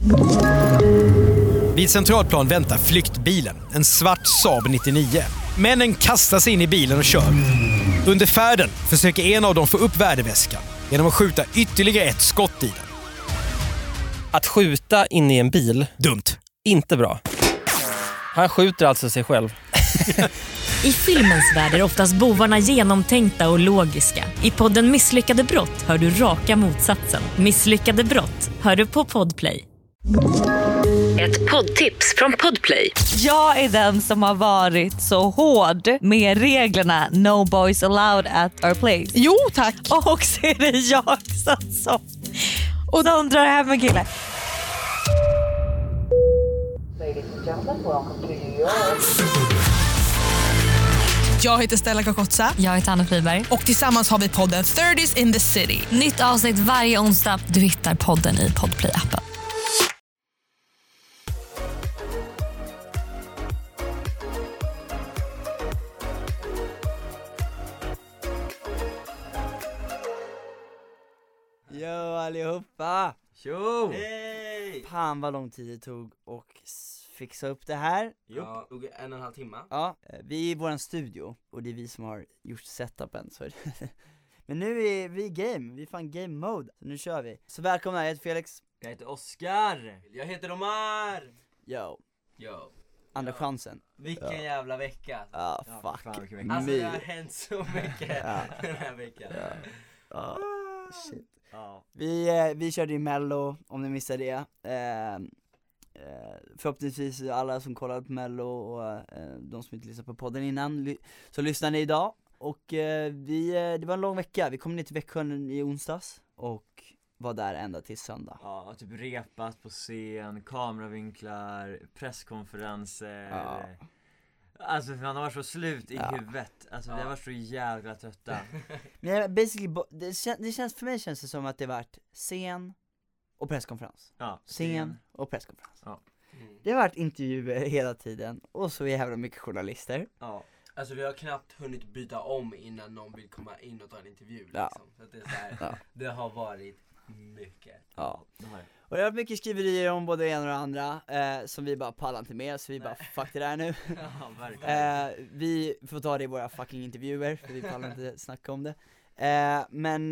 Vid Centralplan väntar flyktbilen, en svart Saab 99. Männen kastar sig in i bilen och kör. Under färden försöker en av dem få upp värdeväskan genom att skjuta ytterligare ett skott i den. Att skjuta in i en bil, Dumt. inte bra. Han skjuter alltså sig själv. I filmens värld är oftast bovarna genomtänkta och logiska. I podden Misslyckade brott hör du raka motsatsen. Misslyckade brott hör du på Podplay. Ett poddtips från Podplay. Jag är den som har varit så hård med reglerna No boys allowed at our place. Jo, tack. Och så är det jag som och de drar hem en kille. Jag heter Stella Kakotsa. Jag heter Anna Friberg. Och tillsammans har vi podden 30s in the city. Nytt avsnitt varje onsdag. Du hittar podden i Podplay-appen. Jo allihopa! Tjo! Hej! Fan vad lång tid det tog och fixa upp det här. Ja, 1,5 timme. Ja, vi är i våran studio och det är vi som har gjort setupen så men nu är vi game, vi är fan game mode. Så nu kör vi. Så välkomna, jag heter Felix. Jag heter Oskar. Jag heter Omar. Yo, Yo. andra chansen. Vilken jävla vecka. Ja, fuck. Fan, vilken vecka. Alltså det har hänt så mycket den här veckan. Ja, shit. Ja. Vi körde ju Mello, om ni missade det. Förhoppningsvis alla som kollade på Mello och de som inte lyssnade på podden innan så lyssnar ni idag. Och det var en lång vecka. Vi kom ner till Växjö i onsdags och var där ända till söndag. Ja, typ repat på scen, kameravinklar, presskonferenser. Ja. Alltså man har varit så slut i huvudet. Alltså vi har varit så jävla trötta. Men basically, det känns, för mig känns det som att det varit scen och presskonferens. Ja, Scen och presskonferens. Ja. Det har varit intervjuer hela tiden och så jävla mycket journalister. Ja. Alltså vi har knappt hunnit byta om innan någon vill komma in och ta en intervju liksom. Ja. Så att det är så här, det har varit mycket. Ja. Det har jag. Och det har varit mycket skriverier om både det ena och det andra som vi bara pallar inte med, så vi bara fuck det där nu. Ja, verkligen. Vi får ta det i våra fucking intervjuer för vi pallar inte snacka om det. Men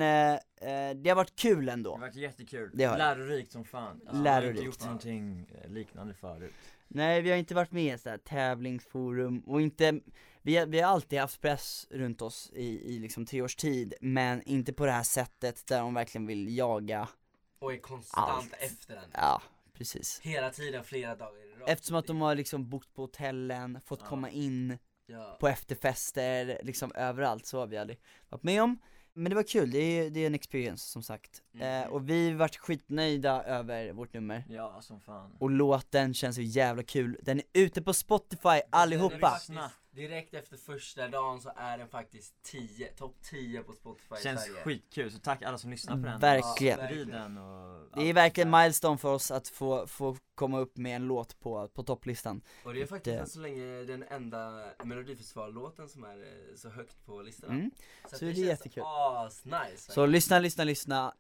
det har varit kul ändå. Det har varit jättekul. Det har det. Lärorikt som fan. Alltså, Lärorikt. Jag har inte gjort någonting liknande förut. Nej, vi har inte varit med i en sån här tävlingsforum och inte, vi har alltid haft press runt oss i liksom 3 års tid, men inte på det här sättet där de verkligen vill jaga. Och är konstant Allt. efter den. Ja, precis. Hela tiden, flera dagar i rad. Eftersom att de har liksom bott på hotellen, fått komma in Ja. på efterfester, liksom överallt, så har vi aldrig varit med om. Men det var kul, det är en experience som sagt. Och vi vart skitnöjda över vårt nummer. Ja, som fan. Och låten känns så jävla kul. Den är ute på Spotify allihopa. Direkt efter första dagen så är den faktiskt topp 10 på Spotify i Känns Sverige. skitkul, så tack alla som lyssnar på den. Verkligen. Verkligen. Och Det är verkligen milestone för oss att få komma upp med en låt på topplistan. Och det är faktiskt än så länge den enda Melodifestivallåten som är så högt på listorna. Så det är jättekul. Nice. Så lyssna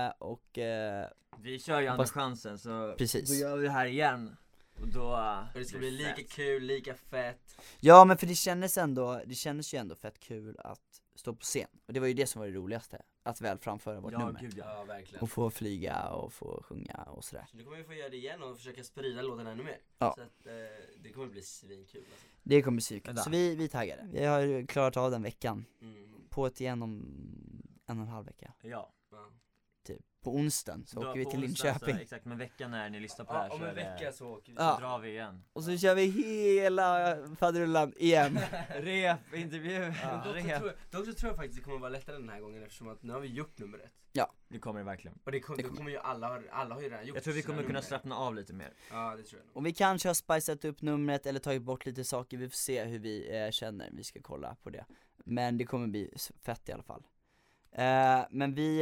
och vi kör ju andra chansen, så precis. då gör vi det här igen. Och då det ska bli lika kul, lika fett. Ja, men för det kändes ju ändå fett kul att stå på scen. Och det var ju det som var det roligaste, att väl framföra vårt nummer. Gud, Ja, verkligen. Och få flyga och få sjunga och sådär. Så nu kommer vi få göra det igen och försöka sprida låten ännu mer. Ja. Så att det kommer bli svinkul alltså. Det kommer bli psykigt. Så vi taggade. Vi har klarat av den veckan. På ett igen om 1,5 vecka. Ja. Typ. På onsdagen så åker vi till Linköping. Så, exakt, men veckan när ni lyssnar på det här om så en är vecka så åker vi. så drar vi igen. Och så kör vi hela faderullan igen. Rep, intervju. Dock så tror jag faktiskt det kommer vara lättare den här gången, eftersom att nu har vi gjort numret. Ja, det kommer det verkligen. Och det kommer ju alla har ju redan gjort. Jag tror vi kommer kunna nummer. slappna av lite mer. Ja, det tror jag. och vi kanske har spicat upp numret eller tagit bort lite saker. Vi får se hur vi känner. Vi ska kolla på det. Men det kommer bli fett i alla fall. Men vi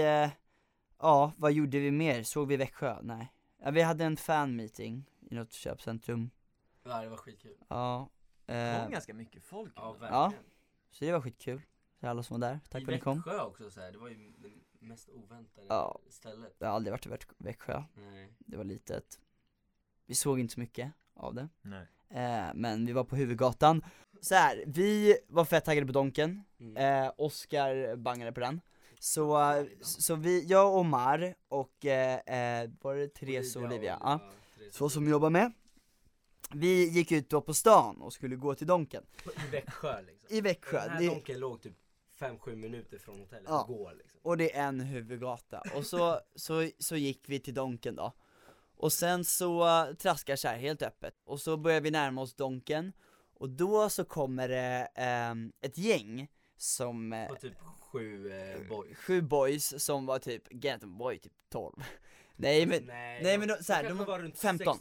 ja, vad gjorde vi mer? Såg vi Växjö? Nej. Ja, vi hade en fan-meeting i något köpcentrum. Ja, det var skitkul. Ja. Det kom ganska mycket folk. Ja, verkligen. Ja, så det var skitkul. Så alla som var där, tack för att ni kom. I Växjö också så här, det var ju det mest oväntade stället. Jag har aldrig varit i Växjö. Nej. Det var litet. vi såg inte så mycket av det. Nej. Men vi var på huvudgatan. Så här, vi var fett taggade på Donken. Oscar bangade på den. Så jag och Omar och var det Therese och Olivia? Ja. Så som jobbar med. Vi gick ut då på stan och skulle gå till Donken. I Växjö liksom. I Växjö. Den här Donken låg typ 5-7 minuter från hotellet. Ja. Går liksom. Och det är en huvudgata. Och så gick vi till Donken då. Och sen så traskar så här helt öppet. Och så börjar vi närma oss Donken. Och då så kommer det ett gäng som... Och typ 7 boys. 7 boys som var typ, Genton var ju typ 12. Nej men då, så här, de var runt 15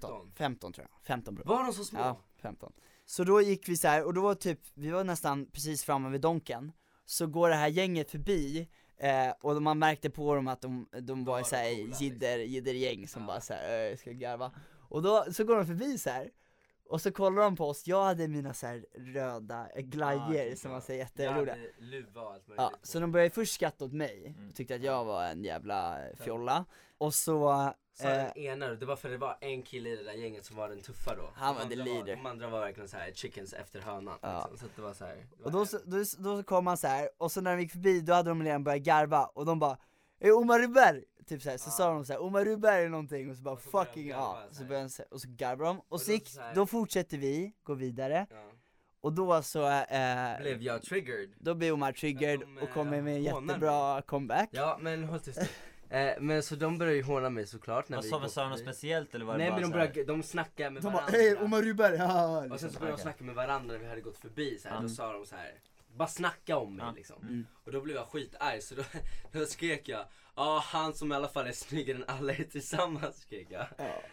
tror jag. 15 bro. Var de så små? Ja, 15. Så då gick vi så här, och då var typ, vi var nästan precis framme vid Donken. Så går det här gänget förbi, och man märkte på dem att de var så här jiddergäng som bara så här, ska garva. Och då så går de förbi så här. Och så kollar de på oss, jag hade mina så här röda glajer som var så jätteroliga. Luva och allt möjligt. Ja, så de började först skratta åt mig, tyckte att jag var en jävla fjolla. Och så... den ena, det var för det var en kille i det där gänget som var den tuffa då. Han var the leader. De andra var verkligen så här chickens efter hönan. Ja. Liksom. Så att det var så här. Och då kom han så här, och så när de gick förbi då hade de redan börjat garva. Och de bara, Omar Rubber! Typ såhär, så sa de såhär, Omar Rubber eller någonting. Och så bara fucking så började de, och så garvade de. Och så då fortsätter vi, gå vidare. Ja. Och då så blev jag triggered. Då blev Omar triggered och kommer med en jättebra comeback. Ja men håll tyst. Men så de började ju håna mig såklart när vi sa något speciellt eller var det nej, bara men de snackade med varandra. De bara, Omar Rubber, ja. Och sen så började de snacka med varandra när vi hade gått förbi så här. Då sa de så här, bara snacka om mig liksom. Och då blev jag skitarg, så då skrek jag, han som i alla fall är snyggare än alla är tillsammans, skrek jag.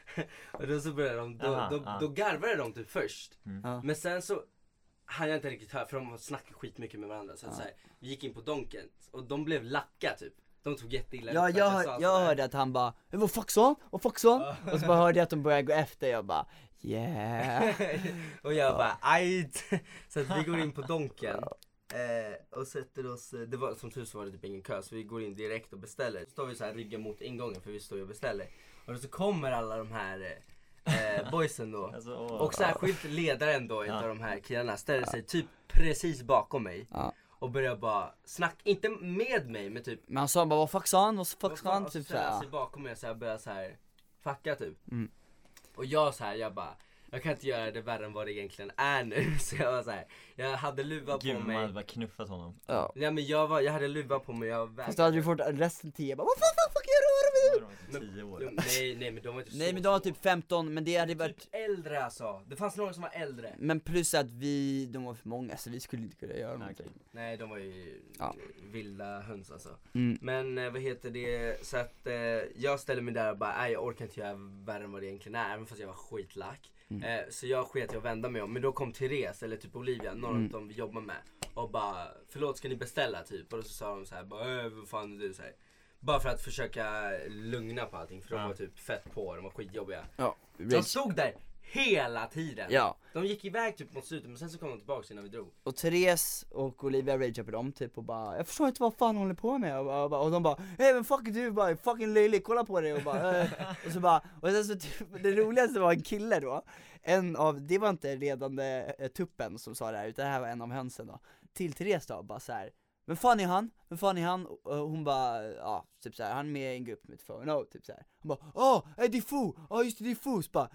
Och då så började då garvade de typ först. Men sen så hann jag inte riktigt höra, för de snackade skitmycket med varandra. Så att så här, vi gick in på Donken och de blev lacka typ. De tog jätteilla. Ja, jag hörde att han bara, vad fuck så? Och så bara hörde jag att de började gå efter, jag bara, yeah. Och jag bara, ajt. Så att vi går in på Donken och sätter oss, det var, som tur så var det typ ingen kö, så vi går in direkt och beställer. Så står vi så här ryggen mot ingången, för vi står och beställer. Och så kommer alla de här boysen då. Alltså, och särskilt ledaren då, av de här killarna, ställer sig typ precis bakom mig. Och börjar bara snacka, inte med mig men typ. Men han sa bara, vad fuck sa han? Typ såhär. Sig bakom mig och så börjar så här fucka typ. Och jag så här, jag bara, jag kan inte göra det värre än vad det egentligen är nu. Så jag var så här, jag hade luva på mig. Man hade bara knuffat honom. Ja men jag hade luva på mig. Fast då hade du fått resten 10. Vad fuck gör du? Nej men de var inte så. Nej men de var typ 15, men det hade varit typ äldre alltså. Det fanns några som var äldre. Men plus att de var för många, så vi skulle inte kunna göra någonting. Nej, de var ju vilda höns alltså. Men vad heter det, så att jag ställer mig där och bara, jag orkar inte göra värre än vad det egentligen är, även fast jag var skitlack. Så jag sket jag vända mig om. Men då kom Therese eller typ Olivia, någon av dem vi jobbar med, och bara, förlåt, ska ni beställa typ? Och då så sa de så här, bara, vad fan är du? Så här. Bara för att försöka lugna på allting, för de var typ fett på, de var skitjobbiga. De stod där hela tiden. De gick iväg typ mot slutet, men sen så kom de tillbaka innan vi drog. Och Therese och Olivia rageade på dem typ och bara, jag förstår inte vad fan håller på med. Och de bara, hej men fuck du, bara fucking löjlig, kolla på det. Och bara, och så bara, och sen så typ, det roligaste var en kille då. Det var inte ledande tuppen som sa det här, utan det här var en av hönsen då. Till Therese då, bara så här. Men fan är han? Och hon bara, typ såhär, han är med i en grupp med Fono, typ såhär. Hon bara, är det Fu? Just det, är Fu. Bara,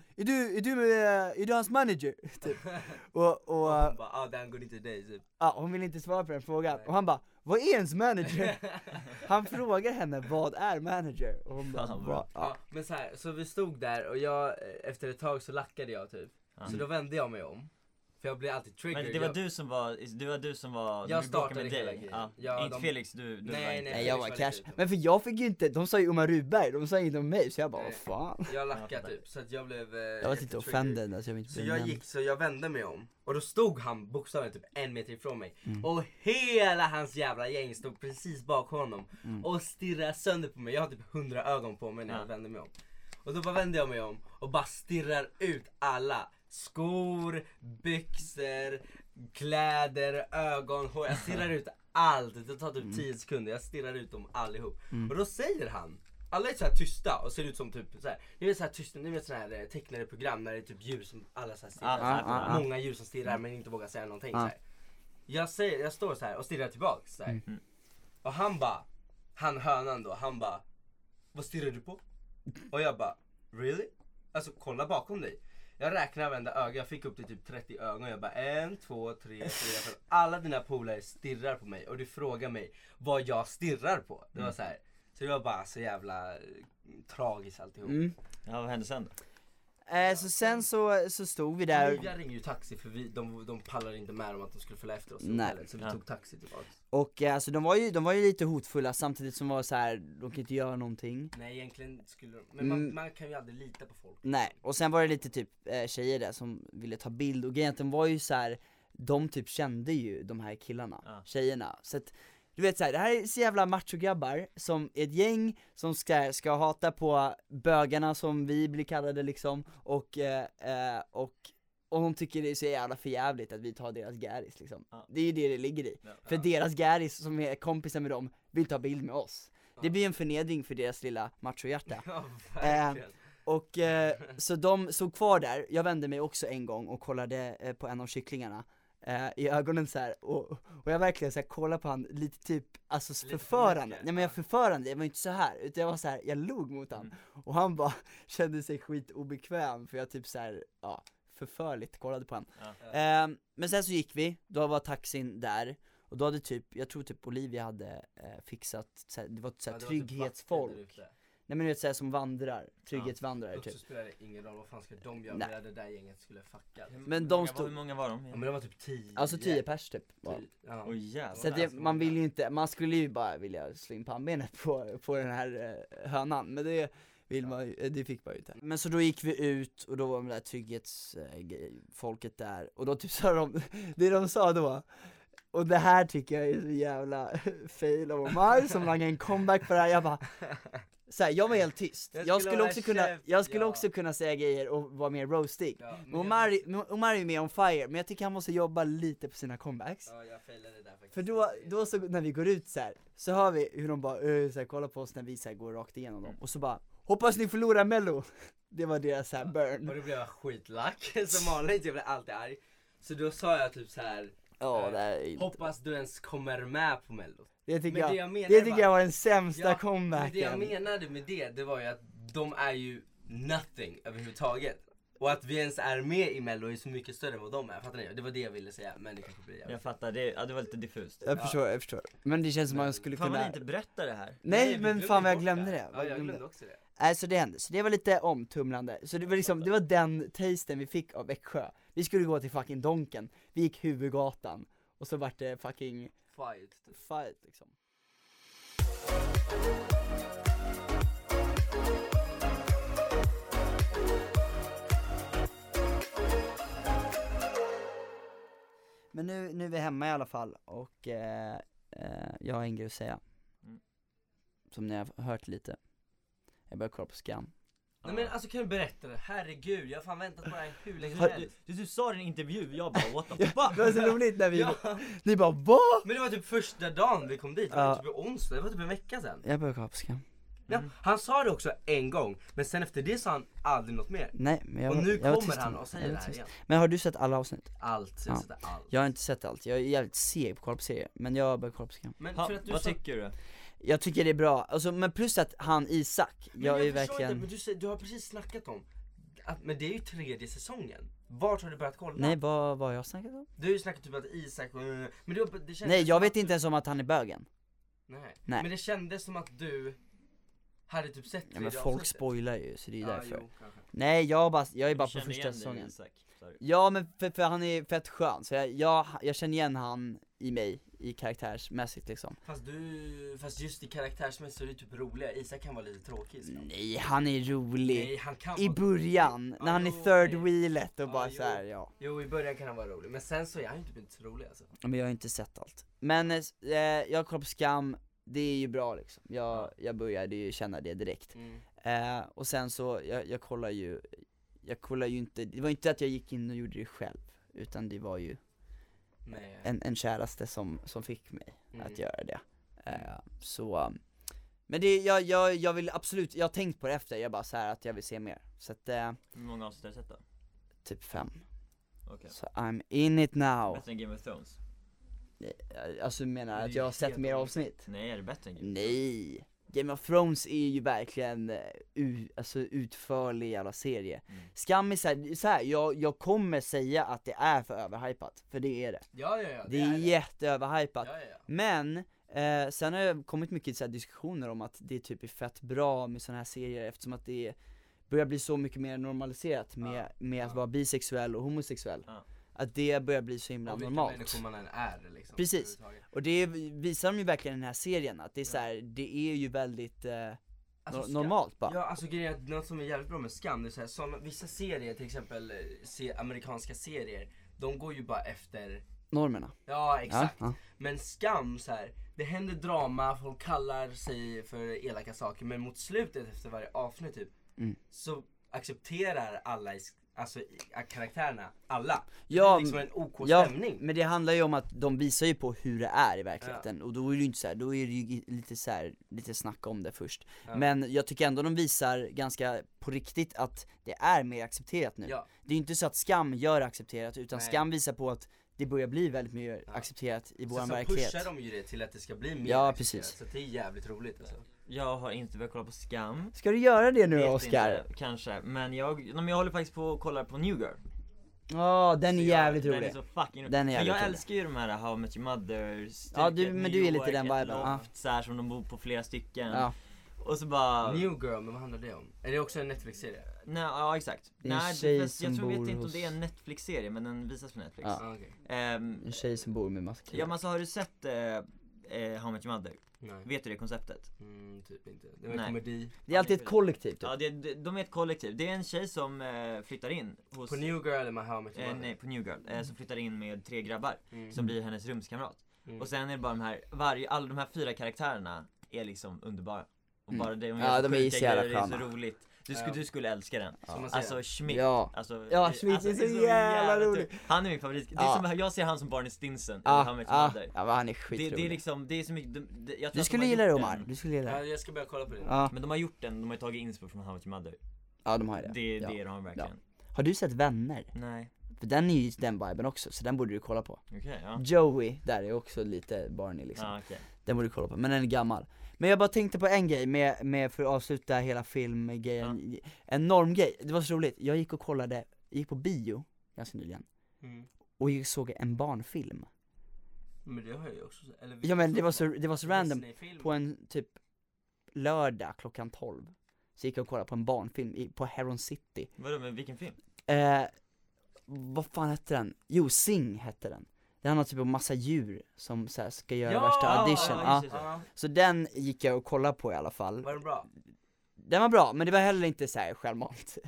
är du hans manager? Typ. Och hon bara, det går inte till dig typ. Hon vill inte svara på den frågan. Och han bara, vad är ens manager? Han frågar henne, vad är manager? Och hon bara, men så här, så vi stod där och jag, efter ett tag så lackade jag typ. Så då vände jag mig om. För jag blev alltid triggered. Men det var du som var jag startade med dig. Inte Felix, du nej, jag var cash. Men för jag fick ju inte, de sa ju Omar Rubberg, de sa inte om mig, så jag bara, vad fan. Jag lackade typ, så att jag blev jag var lite offended, alltså jag inte så jag vände mig om. Och då stod han bokstavligen typ 1 meter ifrån mig. Och hela hans jävla gäng stod precis bak honom. Och stirrade sönder på mig. Jag har typ 100 ögon på mig när jag vände mig om. Och då bara vände jag mig om och bara stirrar ut alla. Skor, byxor, kläder, ögon, hår. Jag stirrar ut allt. Det tar typ 10 sekunder. Jag stirrar ut dem allihop. Och då säger han, alla är så här tysta och ser ut som typ så här. Ni vet så här tysta, ni vet såna här tecknade program när det är typ djur som alla så här stirrar. Många djur som stirrar men inte vågar säga någonting så här. Jag står så här och stirrar tillbaks så här. Och han hönan då, han bara, vad stirrar du på? Och jag bara, really? Alltså kolla bakom dig. Jag räknar varenda öga, jag fick upp till typ 30 ögon och jag bara 1, 2, 3, 4, 5. Alla dina polare stirrar på mig och du frågar mig vad jag stirrar på. Det var så här. Så det var bara så jävla tragiskt alltihop. Ja, vad hände sen då? Så sen så stod vi där. Jag ringde ju taxi för de pallade inte med om att de skulle följa efter oss. Nej. Så vi tog taxi tillbaka. Och alltså de var ju lite hotfulla samtidigt som var så här, de kan inte göra någonting. Nej egentligen skulle de, men man kan ju aldrig lita på folk. Nej, och sen var det lite typ tjejer där som ville ta bild och grejen att de var ju så här, de typ kände ju de här killarna, tjejerna. Så att du vet så här, det här är så jävla machograbbar som ett gäng som ska hata på bögarna som vi blir kallade liksom och de tycker det är så jävla förjävligt att vi tar deras gäris liksom. Det är ju det ligger i. För deras gäris som är kompisar med dem vill ta bild med oss. Det blir en förnedring för deras lilla machohjärta. Och så de stod kvar där. Jag vände mig också en gång och kollade på en av kycklingarna i ögonen så här, och jag verkligen så här kollade på han lite typ alltså förförande. Nej men jag förförande, jag var inte så här utan jag var så här, jag log mot han och han bara kände sig skitobekväm för jag typ så här, förförligt kollade på han. Men sen så gick vi, då var taxin där och då hade typ, jag tror typ Olivia hade fixat så här, det var så här, trygghetsfolk. Typ nej men du vet såhär som vandrar, trygghetsvandrare typ. Så spelar det ingen roll, vad fan ska de göra med det där gänget skulle fucka. Men de hur många var de? Ja men det var typ 10. Alltså 10 pers typ. Så det, man vill ju inte, man skulle ju bara vilja slå in pannbenet på den här hönan. Men det vill man, det fick man ju inte. Men så då gick vi ut och då var de där trygghetsfolket där. Och då typ sa de, det de sa då. Och det här tycker jag är så jävla fail av Omar som lagade en comeback på det här. Jag bara såhär, jag var helt tyst. Jag skulle också kunna säga grejer och vara mer roastig. Omar är mer on fire, men jag tycker han måste jobba lite på sina comebacks. Ja, jag failade där faktiskt. För då så när vi går ut så hör vi hur de bara så här, kollar på oss när vi så här, går rakt igenom dem. Och så bara, hoppas ni förlorar Mello. Det var deras så här burn. Och då blev jag skitlack, som vanligt, jag blev alltid arg. Så då sa jag typ så här. Hoppas du ens kommer med på Mello. Det tycker jag var den sämsta comebacken. Men det jag menade med det var ju att de är ju nothing överhuvudtaget. Och att vi ens är med i Mello är så mycket större än vad de är. Fattar ni? Det var det jag ville säga, men det kanske blir jag fattar, det var lite diffust. Jag förstår. Men det känns som man skulle kunna. Fan, man inte berätta det här. Nej men fan vad jag glömde det. Ja, jag glömde också det. Så det hände, så det var lite omtumlande. Så det var liksom, det var den tasten vi fick av Växjö. Vi skulle gå till fucking Donken. Vi gick huvudgatan. Och så vart det fucking fight liksom. Men nu är vi hemma i alla fall. Och jag har en grej att säga. Som ni har hört lite. Jag börjar kolla på Skam. Nej men alltså kan du berätta det? Herregud, jag har fan väntat på det här hur länge som helst. Du sa i en intervju, jag bara what the fuck? Det var så roligt när vi ni bara va? Men det var typ första dagen vi kom dit, det var typ onsdag, det var typ en vecka sedan. Jag började kolla på Skam. Ja, han sa det också en gång, men sen efter det sa han aldrig något mer. Nej, men och nu kommer han och säger det här igen. Men har du sett alla avsnitt? Allt, jag har sett allt. Jag har inte sett allt, jag är jävligt seg på att kolla på serier. Men jag börjar kolla på Skam. Men för att vad tycker du? Jag tycker det är bra, alltså, men plus att han Isak, jag är verkligen inte, men du har precis snackat om att, men det är ju 3:e säsongen. Vart har du börjat kolla? Nej, vad har jag snackat om? Du har ju snackat typ att Isak, men det känns. Nej, jag vet inte ens om att han är bögen. Nej. Men det kändes som att du hade typ sett. Ja, men folk spoilar ju, så det är därför. Nej, jag är bara på första säsongen. Ja, men för han är fett skön. Så jag känner igen han i mig, i karaktärsmässigt liksom. Fast just i karaktärsmässigt så är det typ roliga. Isak kan vara lite tråkig så. Nej, han är rolig. Nej, han kan i början, när han är third wheelet och bara så här, Jo, i början kan han vara rolig. Men sen så är han ju typ inte så rolig alltså. Men jag har inte sett allt. Men jag kollar på Skam. Det är ju bra liksom. Jag började ju känna det direkt. Och sen så, jag kollar ju inte, det var inte att jag gick in och gjorde det själv, utan det var ju en käraste som fick mig att göra det. Så Men jag vill absolut, jag har tänkt på det efter, jag bara så här att jag vill se mer. Så att Hur många avsnitt har du sett då? typ 5. Okej. Så I'm in it now. Bättre än Game of Thrones? Alltså du menar att jag har sett mer avsnitt? Nej, är det bättre än Game of Thrones? Nej, Game of Thrones är ju verkligen alltså utförlig jävla serie. Skam är så här, jag kommer säga att det är för överhypat, för det är det. Ja, Det är jätteöverhypat. Ja. Men sen har det kommit mycket så här diskussioner om att det typ är fett bra med såna här serier, eftersom att det börjar bli så mycket mer normaliserat med att vara bisexuell och homosexuell. Att det börjar bli så himla normalt. Och vilka människor man än är liksom. Precis, och det visar de ju verkligen i den här serien, att det är så här, det är ju väldigt normalt bara. Ja, alltså grejen är, något som är jävligt bra med Skam, det är så här, vissa serier, till exempel amerikanska serier, de går ju bara efter normerna. Ja, exakt. Ja. Men Skam så här, det händer drama, folk kallar sig för elaka saker, men mot slutet efter varje avsnitt typ, så accepterar alla karaktärerna, alla. Ja, det är liksom en OK stämning. Men det handlar ju om att de visar ju på hur det är i verkligheten, och då är det ju inte så här, då är det ju lite snack om det först. Men jag tycker ändå de visar ganska på riktigt att det är mer accepterat nu. Det är ju inte så att Skam gör accepterat, utan Skam visar på att det börjar bli väldigt mer accepterat i våran verklighet. Så pushar de ju det till att det ska bli mer accepterat. Precis. Så det är jävligt roligt alltså. Jag har inte börjat kolla på Skam. Ska du göra det nu, Oscar? Kanske, men jag håller faktiskt på att kolla på New Girl. Ja, den är jävligt rolig. Den är så fucking rolig. Den är jävligt jag rolig. älskar ju de här How I Met Your Mother. Ja, men du är lite den viben. Loft, så här, som de bor på flera stycken. Och så bara... New Girl, men vad handlar det om? Är det också en Netflix-serie? Nej, ja exakt. Nej, jag vet inte om det är en Netflix-serie, men den visas på Netflix. En tjej som bor med massa killar. Ja, men så har du sett How I Met Your Mother? Nej. Vet du det konceptet? Typ inte. Det är en komedi. Det är alltid ett kollektiv typ. Ja, de är ett kollektiv. Det är en tjej som flyttar in hos... På New Girl eller med How I Met Your Mother? Nej, på New Girl. Som flyttar in med 3 grabbar som blir hennes rumskamrat. Och sen är det bara alla de här 4 karaktärerna är liksom underbara. Och bara det, de är så jävla sköna. Det är så roligt. Du skulle älska den. Alltså Schmidt. Schmidt är så jävla rolig. Han är min favorit. Det är som, jag ser han som Barney Stinson. Ja, men han är skitrolig. Det är liksom, det är så mycket. Du skulle gilla det, Omar. Du skulle gilla det. Ja, jag ska börja kolla på det. Men de har gjort den. De har tagit inspo från How I Met Your Mother. Ja, de har det. Det är de verkligen. Har du sett Vänner? Nej. För den är ju den viben också, så den borde du kolla på. Joey, där är också lite Barney liksom. Den borde du kolla på, men den är gammal. Men jag bara tänkte på en grej med för att avsluta hela filmgrejen. En normgrej, det var så roligt. Jag gick på bio ganska nyligen. Och jag såg en barnfilm. Men det har jag ju också. Ja, men det var så random. På en typ lördag klockan 12 så gick jag och kollade på en barnfilm på Heron City. Vadå, men vilken film? Vad fan hette den? Jo, Sing hette den. Det handlar typ om massa djur som så här ska göra värsta audition. Så den gick jag och kollade på i alla fall. Var den bra? Den var bra, men det var heller inte så här självmant.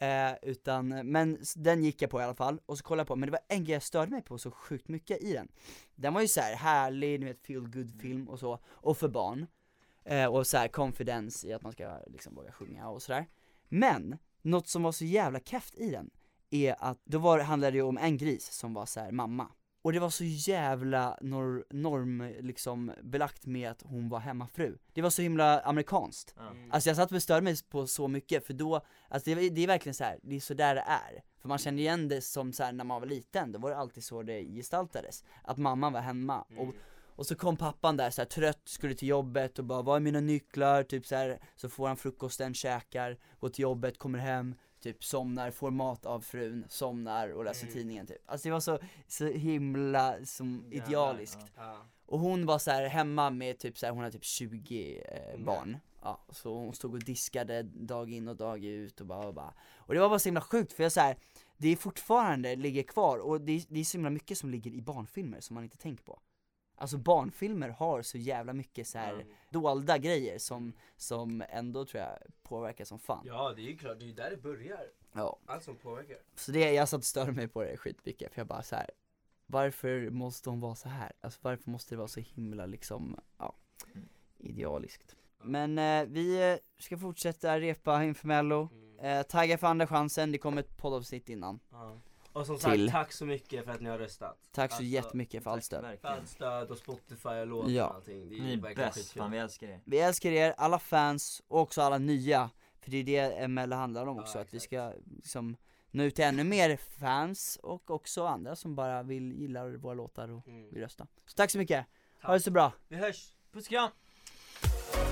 Men den gick jag på i alla fall. Och så kollade jag på, men det var en grej jag störde mig på så sjukt mycket i den. Den var ju så här härlig, ni vet, feel good film och så. Och för barn. Och så här confidence i att man ska liksom våga sjunga och sådär. Men, något som var så jävla keft i den är att handlade det ju om en gris som var så här mamma. Och det var så jävla norm liksom belagt med att hon var hemmafru. Det var så himla amerikanskt. Alltså jag satt och störde mig på så mycket, för då, alltså det är verkligen så här, det är så där det är. För man känner igen det som så här, när man var liten, då var det alltid så det gestaltades. Att mamman var hemma. Och så kom pappan där så här, trött, skulle till jobbet och bara, vad är mina nycklar? Typ så här, så får han frukosten, käkar, går till jobbet, kommer hem, typ somnar, får mat av frun, somnar och läser tidningen typ. Alltså det var så himla som idealiskt. Och hon var så här hemma med typ så här, hon hade typ 20 barn. Ja, så hon stod och diskade dag in och dag ut och bara. Och det var bara så himla sjukt, för jag så här, det är fortfarande ligger kvar, och det är så himla mycket som ligger i barnfilmer som man inte tänker på. Alltså barnfilmer har så jävla mycket så här dolda grejer som ändå tror jag påverkar som fan. Ja, det är ju klart, det är ju där det börjar. Ja. Allt som påverkar. Så jag satt och störde mig på det skitmycket, för jag bara så här, varför måste hon vara så här? Alltså varför måste det vara så himla liksom, idealiskt? Men vi ska fortsätta repa inför Mello. Tagga för andra chansen, det kommer ett poddavsnitt innan. Och som sagt, tack så mycket för att ni har röstat. Tack så jättemycket för allt stöd. För allt stöd och Spotify och låtar och allting. Ni är bäst, fan vi älskar er. Vi älskar er, alla fans och också alla nya. För det är det ML handlar om också, att vi ska liksom nå ut till ännu mer fans och också andra som bara gillar våra låtar och vill rösta. Så tack så mycket, ha det så bra. Vi hörs, puss kram.